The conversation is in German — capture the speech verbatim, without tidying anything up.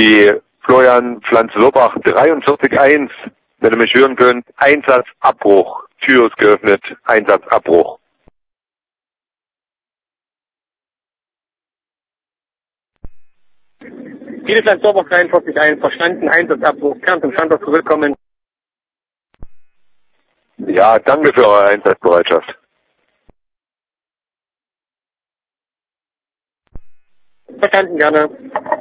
die Florian Pflanz-Lobach dreiundvierzig eins, wenn ihr mich hören könnt, Einsatzabbruch. Tür ist geöffnet, Einsatzabbruch. Viele Pflanz-Lobach dreiundvierzig eins, verstanden, Einsatzabbruch, kann zum Standort zurückkommen. Ja, danke für eure Einsatzbereitschaft. Verstanden, gerne.